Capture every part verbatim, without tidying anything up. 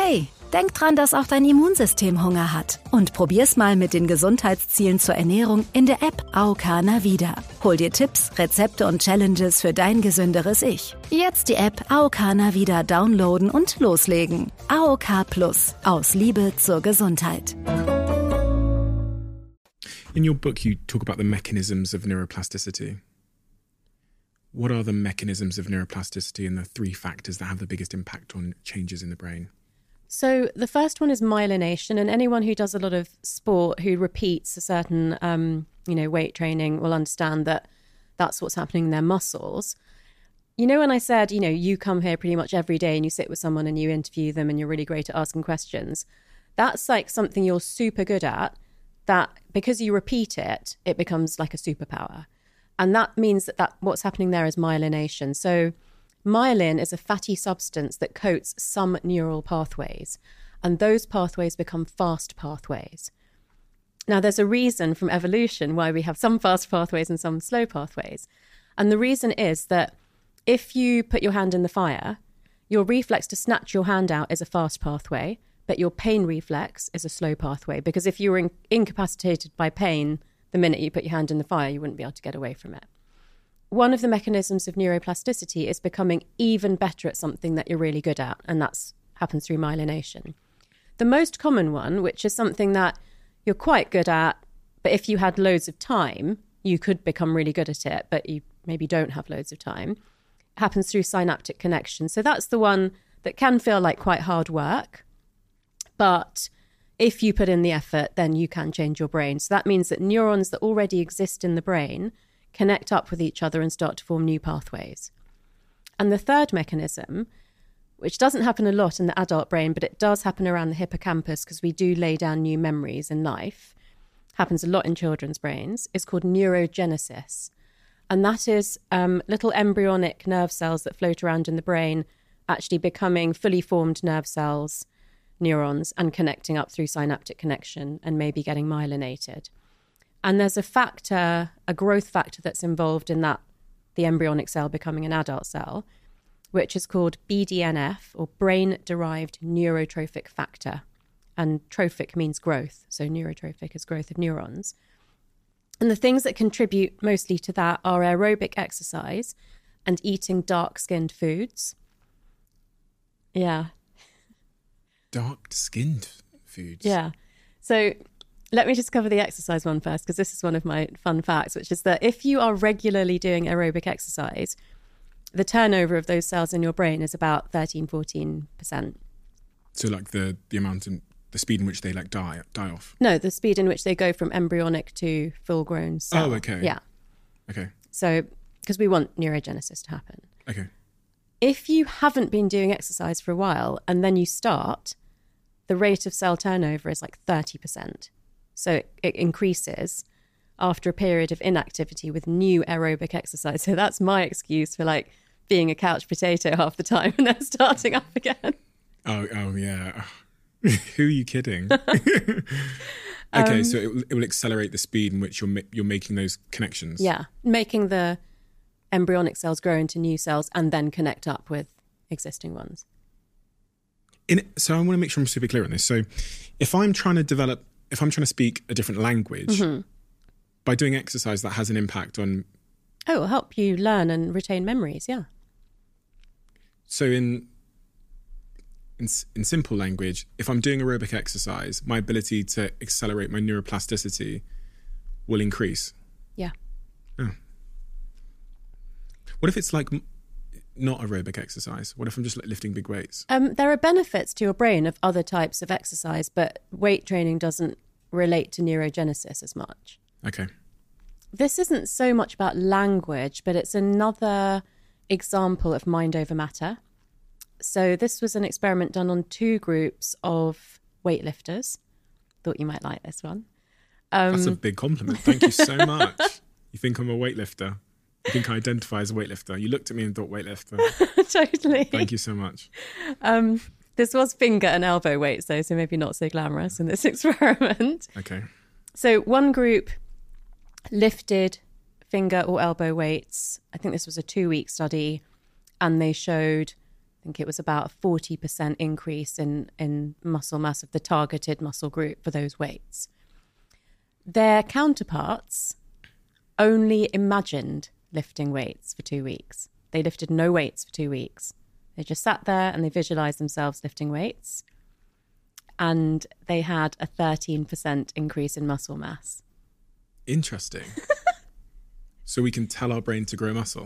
Hey, denk dran, dass auch dein Immunsystem Hunger hat. Und probier's mal mit den Gesundheitszielen zur Ernährung in der App A O K Navida. Hol dir Tipps, Rezepte und Challenges für dein gesünderes Ich. Jetzt die App A O K Navida downloaden und loslegen. A O K Plus. Aus Liebe zur Gesundheit. In your book, you talk about the mechanisms of neuroplasticity. What are the mechanisms of neuroplasticity and the three factors that have the biggest impact on changes in the brain? So the first one is myelination, and anyone who does a lot of sport who repeats a certain, um, you know, weight training will understand that that's what's happening in their muscles. You know, when I said, you know, you come here pretty much every day and you sit with someone and you interview them and you're really great at asking questions, that's like something you're super good at, that because you repeat it, it becomes like a superpower. And that means that, that what's happening there is myelination. So myelin is a fatty substance that coats some neural pathways, and those pathways become fast pathways. Now, there's a reason from evolution why we have some fast pathways and some slow pathways. And the reason is that if you put your hand in the fire, your reflex to snatch your hand out is a fast pathway, but your pain reflex is a slow pathway. Because if you were in- incapacitated by pain, the minute you put your hand in the fire, you wouldn't be able to get away from it. One of the mechanisms of neuroplasticity is becoming even better at something that you're really good at, and that happens through myelination. The most common one, which is something that you're quite good at, but if you had loads of time, you could become really good at it, but you maybe don't have loads of time, happens through synaptic connection. So that's the one that can feel like quite hard work, but if you put in the effort, then you can change your brain. So that means that neurons that already exist in the brain connect up with each other and start to form new pathways. And the third mechanism, which doesn't happen a lot in the adult brain, but it does happen around the hippocampus because we do lay down new memories in life, happens a lot in children's brains, is called neurogenesis. And that is um, little embryonic nerve cells that float around in the brain actually becoming fully formed nerve cells, neurons, and connecting up through synaptic connection and maybe getting myelinated. And there's a factor, a growth factor that's involved in that, the embryonic cell becoming an adult cell, which is called B D N F, or brain-derived neurotrophic factor. And trophic means growth, so neurotrophic is growth of neurons. And the things that contribute mostly to that are aerobic exercise and eating dark-skinned foods. Yeah. Dark-skinned foods? Yeah. So let me just cover the exercise one first, because this is one of my fun facts, which is that if you are regularly doing aerobic exercise, the turnover of those cells in your brain is about thirteen, fourteen percent. So like the, the amount in the speed in which they like die die off? No, the speed in which they go from embryonic to full-grown cell. Oh, okay. Yeah. Okay. So, because we want neurogenesis to happen. Okay. If you haven't been doing exercise for a while and then you start, the rate of cell turnover is like thirty percent. So it, it increases after a period of inactivity with new aerobic exercise. So that's my excuse for like being a couch potato half the time and then starting up again. Oh, oh yeah. Who are you kidding? Okay, um, so it will, it will accelerate the speed in which you're ma- you're making those connections. Yeah, making the embryonic cells grow into new cells and then connect up with existing ones. In, so I want to make sure I'm super clear on this. So if I'm trying to develop, if I'm trying to speak a different language, mm-hmm. by doing exercise that has an impact on... Oh, it'll help you learn and retain memories, yeah. So in, in in simple language, if I'm doing aerobic exercise, my ability to accelerate my neuroplasticity will increase. Yeah. Oh. What if it's like not aerobic exercise? What if I'm just like lifting big weights? Um, there are benefits to your brain of other types of exercise, but weight training doesn't relate to neurogenesis as much. Okay. This isn't so much about language, but it's another example of mind over matter. So this was an experiment done on two groups of weightlifters. Thought you might like this one. Um, That's a big compliment. Thank you so much. You think I'm a weightlifter? You think I identify as a weightlifter? You looked at me and thought weightlifter. Totally. Thank you so much. Um, this was finger and elbow weights, though, so maybe not so glamorous in this experiment. Okay. So one group lifted finger or elbow weights. I think this was a two-week study, and they showed think it was about a forty percent increase in, in muscle mass of the targeted muscle group for those weights. Their counterparts only imagined lifting weights for two weeks. They lifted no weights for two weeks. They just sat there and they visualized themselves lifting weights. And they had a thirteen percent increase in muscle mass. Interesting. So we can tell our brain to grow muscle.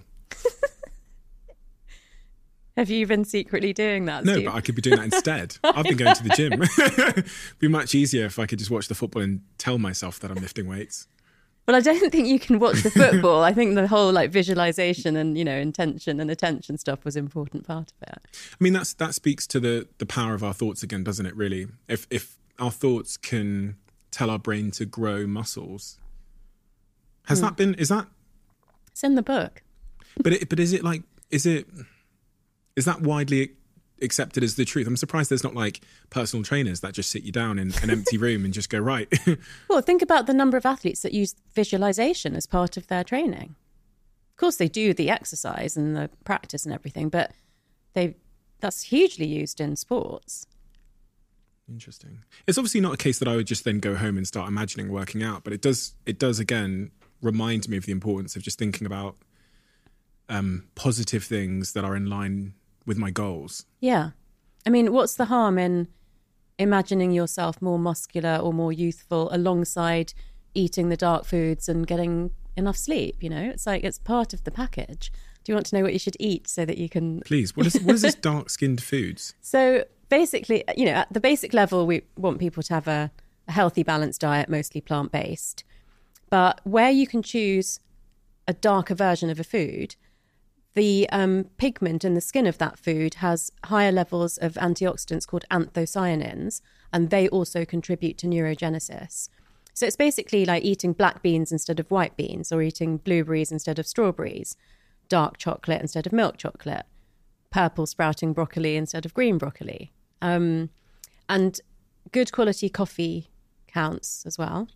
Have you been secretly doing that, No, Steve? but I could be doing that instead. I've been going to the gym. It'd be much easier if I could just watch the football and tell myself that I'm lifting weights. Well, I don't think you can watch the football. I think the whole like visualization and, you know, intention and attention stuff was an important part of it. I mean, that's that speaks to the the power of our thoughts again, doesn't it, really? If if our thoughts can tell our brain to grow muscles. Has mm. that been, is that? It's in the book. But it, but is it like, is it, is that widely accepted as the truth? I'm surprised there's not like personal trainers that just sit you down in an empty room and just go, right. Well, think about the number of athletes that use visualization as part of their training. Of course, they do the exercise and the practice and everything, but they that's hugely used in sports. Interesting. It's obviously not a case that I would just then go home and start imagining working out, but it does, it does again, remind me of the importance of just thinking about um, positive things that are in line with my goals. Yeah. I mean, what's the harm in imagining yourself more muscular or more youthful alongside eating the dark foods and getting enough sleep? You know, it's like, it's part of the package. Do you want to know what you should eat so that you can... Please, what is, what is this dark-skinned foods? So basically, you know, at the basic level, we want people to have a, a healthy, balanced diet, mostly plant-based. But where you can choose a darker version of a food, the um, pigment in the skin of that food has higher levels of antioxidants called anthocyanins, and they also contribute to neurogenesis. So it's basically like eating black beans instead of white beans, or eating blueberries instead of strawberries, dark chocolate instead of milk chocolate, purple sprouting broccoli instead of green broccoli. Um, and good quality coffee counts as well.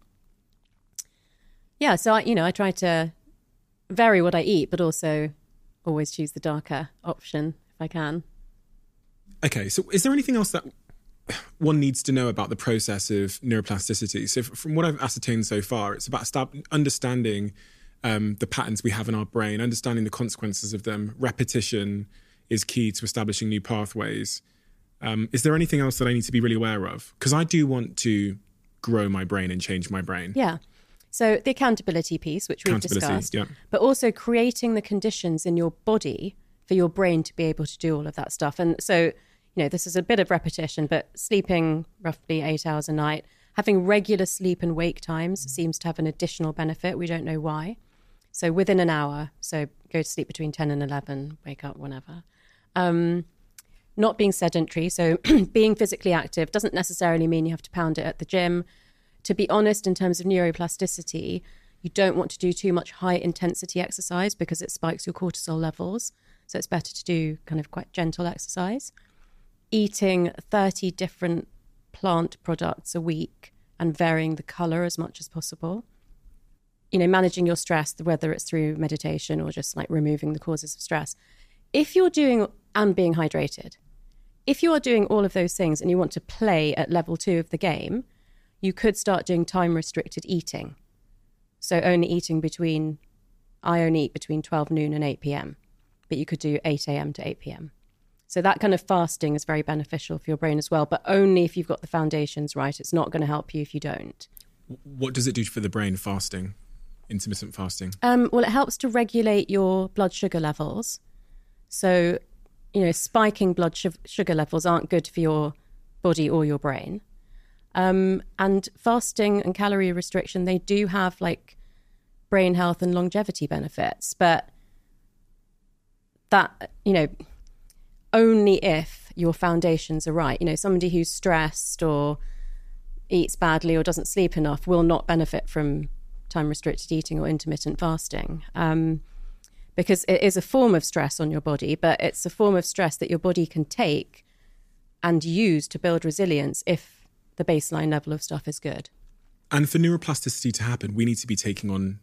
Yeah, so, I, you know, I try to vary what I eat, but also always choose the darker option if I can. Okay, so is there anything else that one needs to know about the process of neuroplasticity? So from what I've ascertained so far, it's about stab- understanding um, the patterns we have in our brain, understanding the consequences of them. Repetition is key to establishing new pathways. Um, is there anything else that I need to be really aware of? Because I do want to grow my brain and change my brain. Yeah. So the accountability piece, which we've discussed, yeah. but also creating the conditions in your body for your brain to be able to do all of that stuff. And so, you know, this is a bit of repetition, but sleeping roughly eight hours a night, having regular sleep and wake times seems to have an additional benefit. We don't know why. So within an hour, so go to sleep between ten and eleven, wake up whenever. Um, not being sedentary, so being physically active doesn't necessarily mean you have to pound it at the gym. To be honest, in terms of neuroplasticity, you don't want to do too much high intensity exercise because it spikes your cortisol levels. So it's better to do kind of quite gentle exercise. Eating thirty different plant products a week and varying the colour as much as possible. You know, managing your stress, whether it's through meditation or just like removing the causes of stress. If you're doing, and being hydrated, if you are doing all of those things and you want to play at level two of the game, you could start doing time-restricted eating. So only eating between, I only eat between twelve noon and eight p.m, but you could do eight a.m. to eight p.m. So that kind of fasting is very beneficial for your brain as well, but only if you've got the foundations right. It's not going to help you if you don't. What does it do for the brain, fasting, intermittent fasting? Um, well, it helps to regulate your blood sugar levels. So, you know, spiking blood sh- sugar levels aren't good for your body or your brain. Um, and fasting and calorie restriction, they do have like brain health and longevity benefits, but that, you know, only if your foundations are right. You know, somebody who's stressed or eats badly or doesn't sleep enough will not benefit from time restricted eating or intermittent fasting, um, because it is a form of stress on your body, but it's a form of stress that your body can take and use to build resilience if the baseline level of stuff is good. And for neuroplasticity to happen, we need to be taking on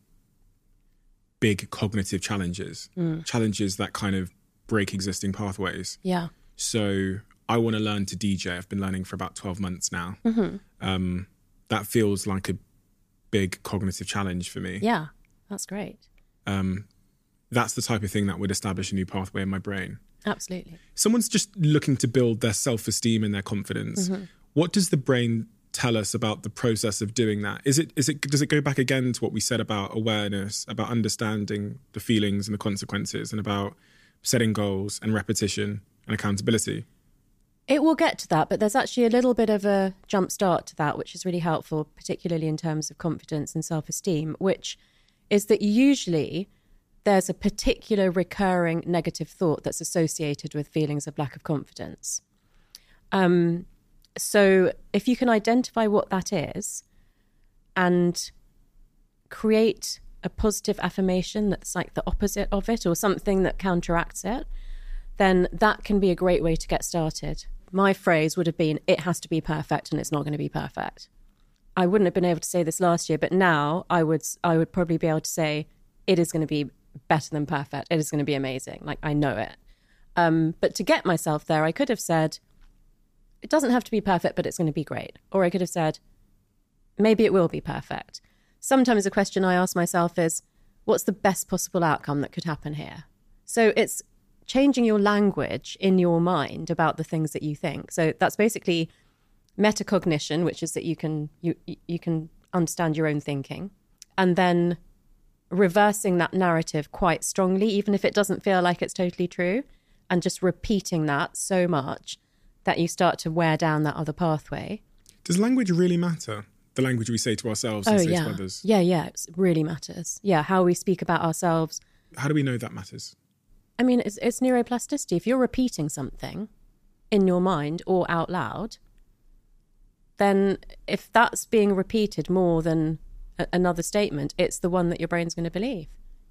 big cognitive challenges, mm. challenges that kind of break existing pathways. Yeah. So I want to learn to D J. I've been learning for about twelve months now. Mm-hmm. Um, that feels like a big cognitive challenge for me. Yeah, that's great. Um, that's the type of thing that would establish a new pathway in my brain. Absolutely. Someone's just looking to build their self-esteem and their confidence. Mm-hmm. What does the brain tell us about the process of doing that? Is it, is it, does it go back again to what we said about awareness, about understanding the feelings and the consequences, and about setting goals and repetition and accountability? It will get to that, but there's actually a little bit of a jump start to that, which is really helpful, particularly in terms of confidence and self-esteem, which is that usually there's a particular recurring negative thought that's associated with feelings of lack of confidence. Um, so if you can identify what that is and create a positive affirmation that's like the opposite of it or something that counteracts it, then that can be a great way to get started. My phrase would have been, it has to be perfect, and it's not going to be perfect. I wouldn't have been able to say this last year, but now I would I would probably be able to say, it is going to be better than perfect. It is going to be amazing. Like, I know it. Um, but to get myself there, I could have said, it doesn't have to be perfect, but it's going to be great. Or I could have said, maybe it will be perfect. Sometimes a question I ask myself is, what's the best possible outcome that could happen here? So it's changing your language in your mind about the things that you think. So that's basically metacognition, which is that you can you you can understand your own thinking, and then reversing that narrative quite strongly, even if it doesn't feel like it's totally true, and just repeating that so much that you start to wear down that other pathway. Does language really matter? The language we say to ourselves and oh, say yeah. to others? Yeah, yeah, it really matters. Yeah, how we speak about ourselves. How do we know that matters? I mean, it's, it's neuroplasticity. If you're repeating something in your mind or out loud, then if that's being repeated more than a, another statement, it's the one that your brain's going to believe.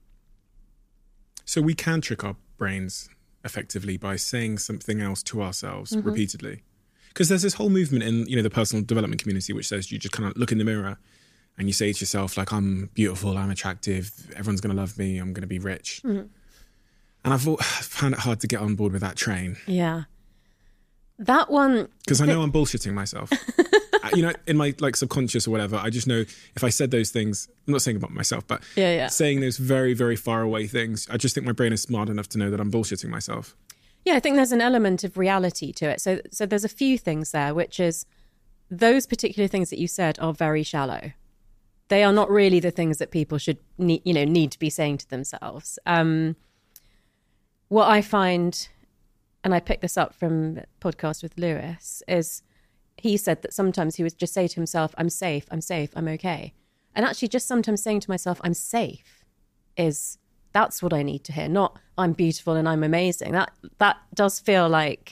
So we can trick our brains effectively by saying something else to ourselves mm-hmm. repeatedly. Because there's this whole movement in, you know, the personal development community which says you just kind of look in the mirror and you say to yourself, like, I'm beautiful, I'm attractive, everyone's going to love me, I'm going to be rich. Mm-hmm. And I've found it hard to get on board with that train. Yeah. That one... Because I know I'm bullshitting myself. You know, in my like subconscious or whatever, I just know if I said those things, I'm not saying about myself, but yeah, yeah. saying those very, very far away things, I just think my brain is smart enough to know that I'm bullshitting myself. Yeah, I think there's an element of reality to it. So, so there's a few things there, which is those particular things that you said are very shallow. They are not really the things that people should need, you know, need to be saying to themselves. Um, what I find, and I picked this up from a podcast with Lewis, is he said that sometimes he would just say to himself, I'm safe, I'm safe, I'm okay. And actually just sometimes saying to myself, I'm safe, is that's what I need to hear, not I'm beautiful and I'm amazing. That that does feel like,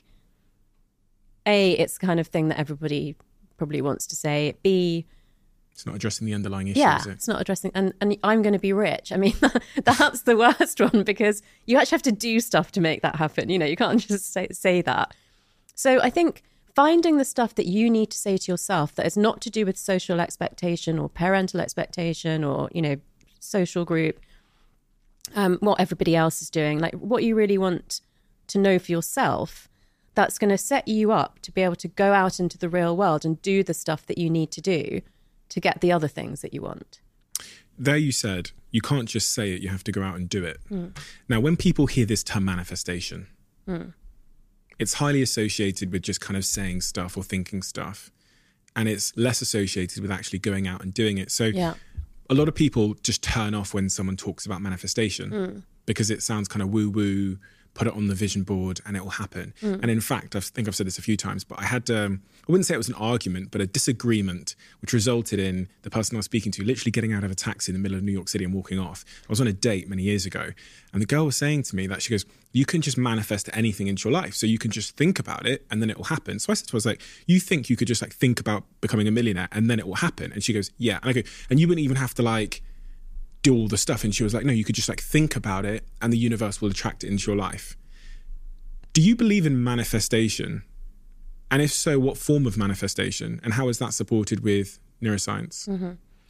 A, it's the kind of thing that everybody probably wants to say. B, it's not addressing the underlying issue, yeah, is it? It's not addressing, and, and I'm going to be rich. I mean, that's the worst one, because you actually have to do stuff to make that happen. You know, you can't just say, say that. So I think finding the stuff that you need to say to yourself that is not to do with social expectation or parental expectation or, you know, social group, um, what everybody else is doing, like what you really want to know for yourself, that's going to set you up to be able to go out into the real world and do the stuff that you need to do to get the other things that you want. There you said, you can't just say it, you have to go out and do it. Mm. Now, when people hear this term manifestation, mm. it's highly associated with just kind of saying stuff or thinking stuff. And it's less associated with actually going out and doing it. So yeah. a lot of people just turn off when someone talks about manifestation mm. because it sounds kind of woo-woo, put it on the vision board and it will happen. Mm. And in fact, I think I've said this a few times, but I had, um, I wouldn't say it was an argument, but a disagreement, which resulted in the person I was speaking to literally getting out of a taxi in the middle of New York City and walking off. I was on a date many years ago, and the girl was saying to me that she goes, you can just manifest anything into your life. So you can just think about it and then it will happen. So I said to her, I was like, you think you could just like think about becoming a millionaire and then it will happen? And she goes, yeah. And I go, and you wouldn't even have to like do all the stuff. And she was like, no, you could just like think about it and the universe will attract it into your life. Do you believe in manifestation? And if so, what form of manifestation? And how is that supported with neuroscience? Mm-hmm.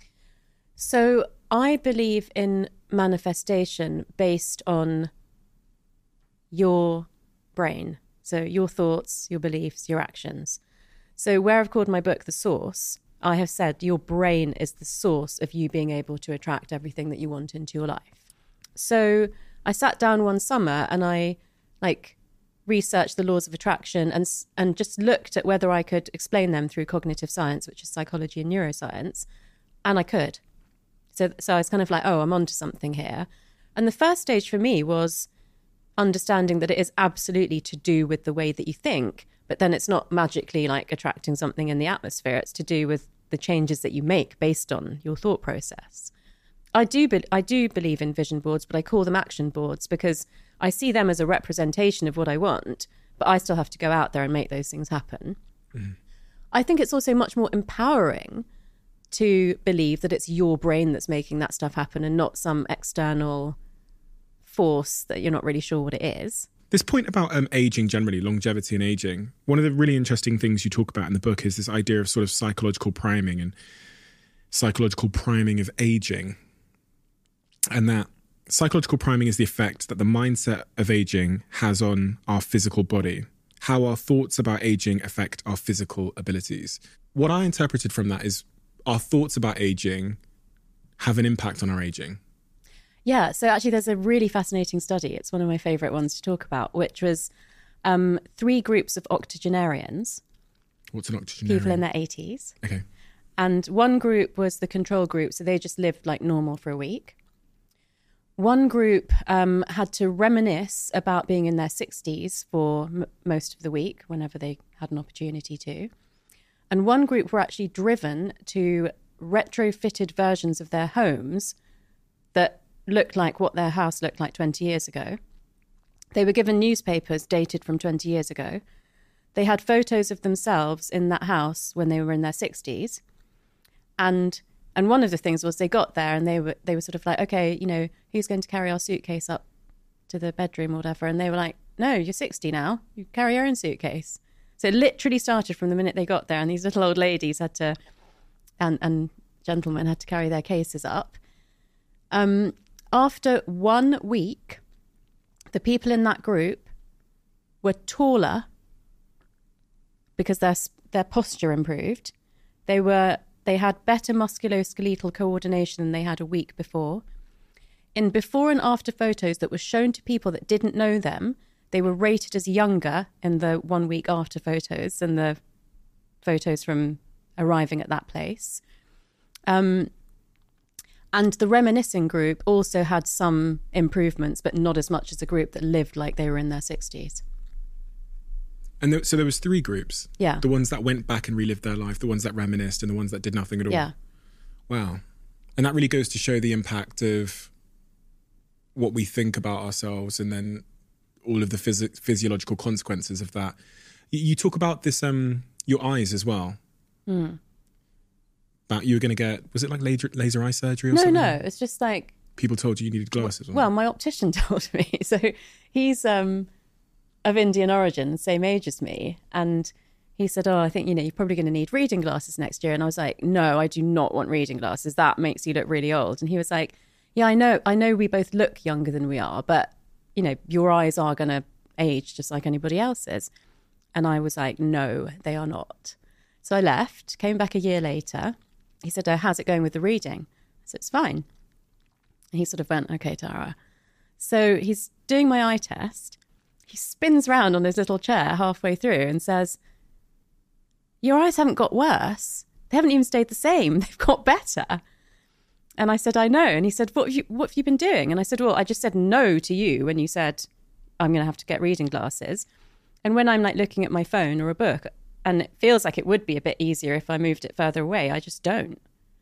So I believe in manifestation based on your brain. So your thoughts, your beliefs, your actions. So where I've called my book The Source, I have said your brain is the source of you being able to attract everything that you want into your life. So I sat down one summer and I like researched the laws of attraction and and just looked at whether I could explain them through cognitive science, which is psychology and neuroscience, and I could. So, so I was kind of like, oh, I'm onto something here. And the first stage for me was understanding that it is absolutely to do with the way that you think, but then it's not magically like attracting something in the atmosphere. It's to do with the changes that you make based on your thought process. I do, be- I do believe in vision boards, but I call them action boards because I see them as a representation of what I want, but I still have to go out there and make those things happen. Mm-hmm. I think it's also much more empowering to believe that it's your brain that's making that stuff happen and not some external force that you're not really sure what it is. This point about um, aging generally, longevity and aging, one of the really interesting things you talk about in the book is this idea of sort of psychological priming and psychological priming of aging. And that psychological priming is the effect that the mindset of aging has on our physical body, how our thoughts about aging affect our physical abilities. What I interpreted from that is our thoughts about aging have an impact on our aging. Yeah, so actually there's a really fascinating study. It's one of my favourite ones to talk about, which was um, three groups of octogenarians. What's an octogenarian? People in their eighties. Okay. And one group was the control group, so they just lived like normal for a week. One group um, had to reminisce about being in their sixties for m- most of the week, whenever they had an opportunity to. And one group were actually driven to retrofitted versions of their homes that looked like what their house looked like twenty years ago. They were given newspapers dated from twenty years ago. They had photos of themselves in that house when they were in their sixties. And and one of the things was they got there and they were they were sort of like, okay, you know, who's going to carry our suitcase up to the bedroom or whatever? And they were like, no, you're sixty now. You carry your own suitcase. So it literally started from the minute they got there, and these little old ladies had to, and, and gentlemen had to carry their cases up. Um, after one week, the people in that group were taller because their their posture improved. They were they had better musculoskeletal coordination than they had a week before. In before and after photos that were shown to people that didn't know them, they were rated as younger in the one week after photos than the photos from arriving at that place. Um, and the reminiscing group also had some improvements, but not as much as the group that lived like they were in their sixties. And there, so there was three groups. Yeah. The ones that went back and relived their life, the ones that reminisced, and the ones that did nothing at all. Yeah. Wow. And that really goes to show the impact of what we think about ourselves and then all of the phys- physiological consequences of that. You, you talk about this, um, your eyes as well. Mm. About you were going to get, was it like laser, laser eye surgery or no, something? No, no. It's just like... People told you you needed glasses. Well, my optician told me. So he's um, of Indian origin, same age as me. And he said, oh, I think, you know, you're probably going to need reading glasses next year. And I was like, no, I do not want reading glasses. That makes you look really old. And he was like, yeah, I know. I know we both look younger than we are, but, you know, your eyes are going to age just like anybody else's. And I was like, no, they are not. So I left, came back a year later. He said, oh, how's it going with the reading? I said, it's fine. And he sort of went, okay, Tara. So he's doing my eye test. He spins round on his little chair halfway through and says, your eyes haven't got worse. They haven't even stayed the same. They've got better. And I said, I know. And he said, what have you, what have you been doing? And I said, well, I just said no to you when you said, I'm going to have to get reading glasses. And when I'm like looking at my phone or a book, and it feels like it would be a bit easier if I moved it further away, I just don't.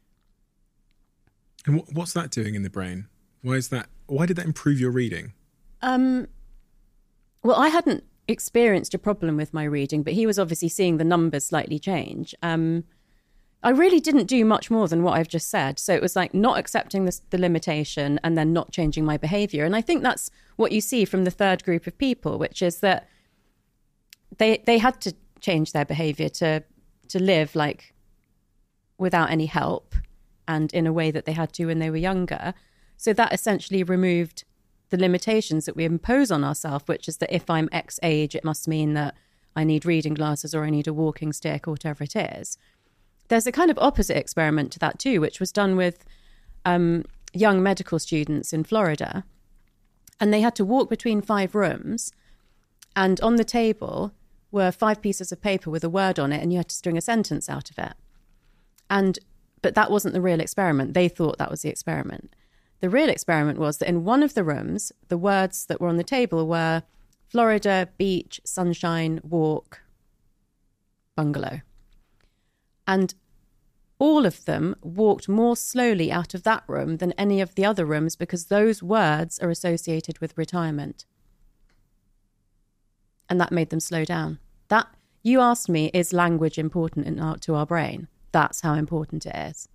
And what's that doing in the brain? Why is that? Why did that improve your reading? Um, well, I hadn't experienced a problem with my reading, but he was obviously seeing the numbers slightly change. Um, I really didn't do much more than what I've just said. So it was like not accepting the, the limitation and then not changing my behaviour. And I think that's what you see from the third group of people, which is that they they had to change their behaviour to to live like without any help and in a way that they had to when they were younger. So that essentially removed the limitations that we impose on ourselves, which is that if I'm X age, it must mean that I need reading glasses or I need a walking stick or whatever it is. There's a kind of opposite experiment to that too, which was done with um, young medical students in Florida. And they had to walk between five rooms, and on the table were five pieces of paper with a word on it, and you had to string a sentence out of it. And but that wasn't the real experiment. They thought that was the experiment. The real experiment was that in one of the rooms, the words that were on the table were Florida, beach, sunshine, walk, bungalow. And all of them walked more slowly out of that room than any of the other rooms because those words are associated with retirement. And that made them slow down. That, you asked me, is language important in our, to our brain? That's how important it is.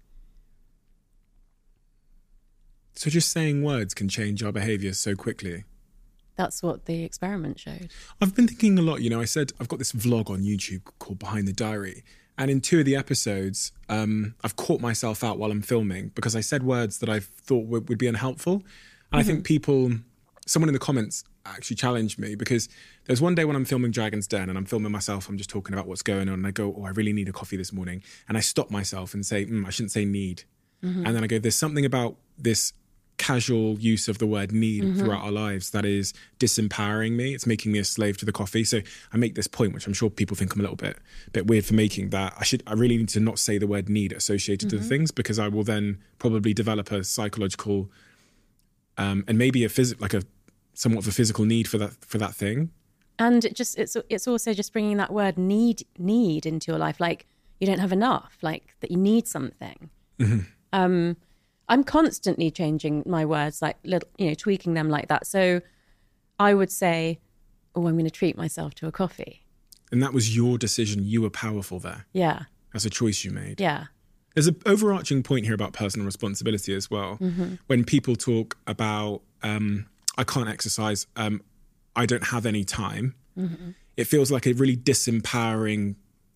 So just saying words can change our behaviour so quickly. That's what the experiment showed. I've been thinking a lot, you know, I said I've got this vlog on YouTube called Behind the Diary. And in two of the episodes, um, I've caught myself out while I'm filming because I said words that I thought would, would be unhelpful. And mm-hmm. I think people, someone in the comments actually challenged me because there's one day when I'm filming Dragon's Den and I'm filming myself, I'm just talking about what's going on and I go, oh, I really need a coffee this morning. And I stop myself and say, mm, I shouldn't say need. Mm-hmm. And then I go, there's something about this casual use of the word need mm-hmm. throughout our lives that is disempowering me. It's making me a slave to the coffee. So I make this point, which I'm sure people think I'm a little bit bit weird for making, that I should I really need to not say the word need associated mm-hmm. to the things, because I will then probably develop a psychological um, and maybe a phys- like a somewhat of a physical need for that for that thing. And it just it's it's also just bringing that word need need into your life, like you don't have enough, like that you need something. Mm-hmm. Um, I'm constantly changing my words, like little, you know, tweaking them like that. So I would say, oh, I'm going to treat myself to a coffee. And that was your decision. You were powerful there. Yeah. That's a choice you made. Yeah. There's an overarching point here about personal responsibility as well. Mm-hmm. When people talk about, um, I can't exercise, um, I don't have any time, mm-hmm. it feels like a really disempowering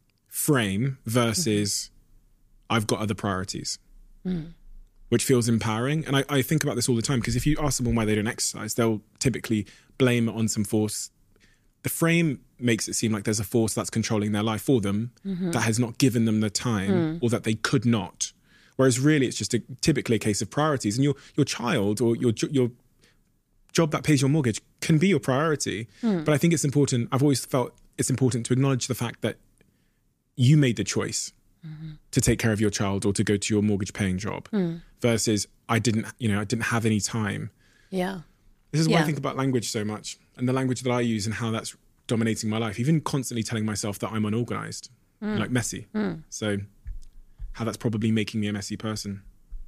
frame versus mm-hmm. I've got other priorities. Mm. Which feels empowering. And I, I think about this all the time, because if you ask someone why they don't exercise, they'll typically blame it on some force. The frame makes it seem like there's a force that's controlling their life for them mm-hmm. that has not given them the time mm. or that they could not. Whereas really it's just a, typically a case of priorities. And your your child or your your job that pays your mortgage can be your priority. Mm. But I think it's important, I've always felt it's important to acknowledge the fact that you made the choice mm-hmm. to take care of your child or to go to your mortgage paying job mm. versus I didn't, you know, I didn't have any time. Yeah. This is why yeah. I think about language so much and the language that I use and how that's dominating my life, even constantly telling myself that I'm unorganized, mm. like messy. Mm. So how that's probably making me a messy person.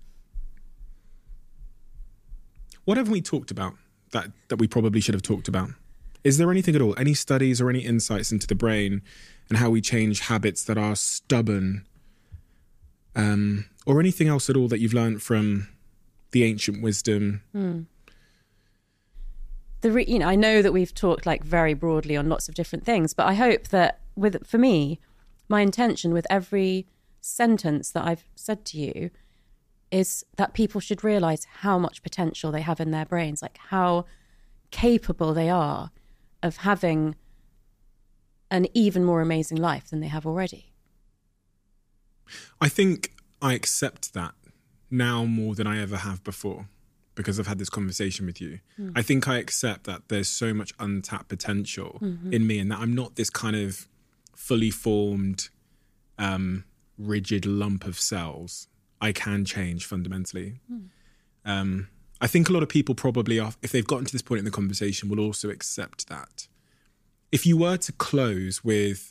What haven't we talked about that, that we probably should have talked about? Is there anything at all, any studies or any insights into the brain and how we change habits that are stubborn, um, or anything else at all that you've learned from the ancient wisdom? Mm. The re- you know, I know that we've talked like very broadly on lots of different things, but I hope that with for me, my intention with every sentence that I've said to you is that people should realise how much potential they have in their brains, like how capable they are of having an even more amazing life than they have already. I think I accept that now more than I ever have before because I've had this conversation with you. Mm. I think I accept that there's so much untapped potential mm-hmm. in me and that I'm not this kind of fully formed, um, rigid lump of cells. I can change fundamentally. Mm. Um, I think a lot of people probably, are, if they've gotten to this point in the conversation, will also accept that. If you were to close with,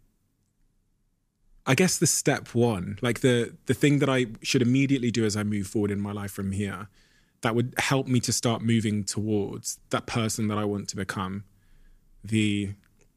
I guess the step one, like the the thing that I should immediately do as I move forward in my life from here, that would help me to start moving towards that person that I want to become, the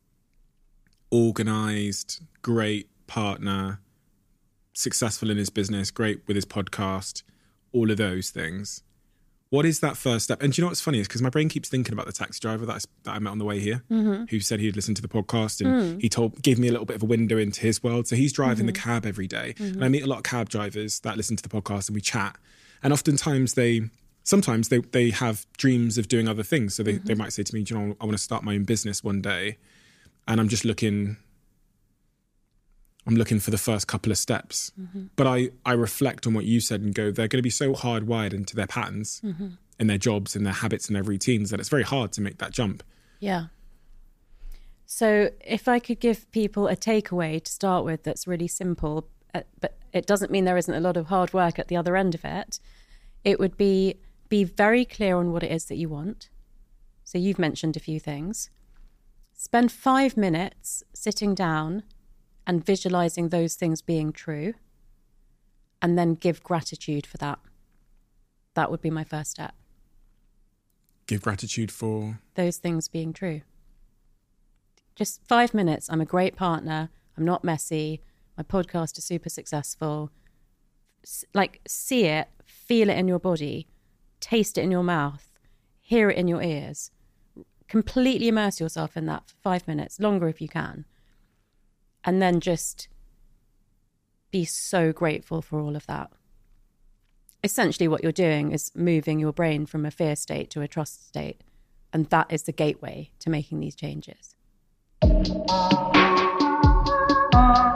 organized, great partner, successful in his business, great with his podcast, all of those things. What is that first step? And do you know what's funny is because my brain keeps thinking about the taxi driver that I, that I met on the way here, mm-hmm. who said he'd listened to the podcast and mm. he told gave me a little bit of a window into his world. So he's driving mm-hmm. the cab every day. Mm-hmm. And I meet a lot of cab drivers that listen to the podcast and we chat. And oftentimes they sometimes they, they have dreams of doing other things. So they, Mm-hmm. they might say to me, do you know, I want to start my own business one day. And I'm just looking, I'm looking for the first couple of steps. Mm-hmm. But I, I reflect on what you said and go, they're going to be so hardwired into their patterns mm-hmm. and their jobs and their habits and their routines that it's very hard to make that jump. Yeah. So if I could give people a takeaway to start with that's really simple, uh, but it doesn't mean there isn't a lot of hard work at the other end of it, it would be be very clear on what it is that you want. So you've mentioned a few things. Spend five minutes sitting down and visualizing those things being true, and then give gratitude for that. That would be my first step. Give gratitude for? Those things being true. Just five minutes. I'm a great partner. I'm not messy. My podcast is super successful. S- like, see it, feel it in your body, taste it in your mouth, hear it in your ears. Completely immerse yourself in that for five minutes, longer if you can. And then just be so grateful for all of that. Essentially what you're doing is moving your brain from a fear state to a trust state. And that is the gateway to making these changes.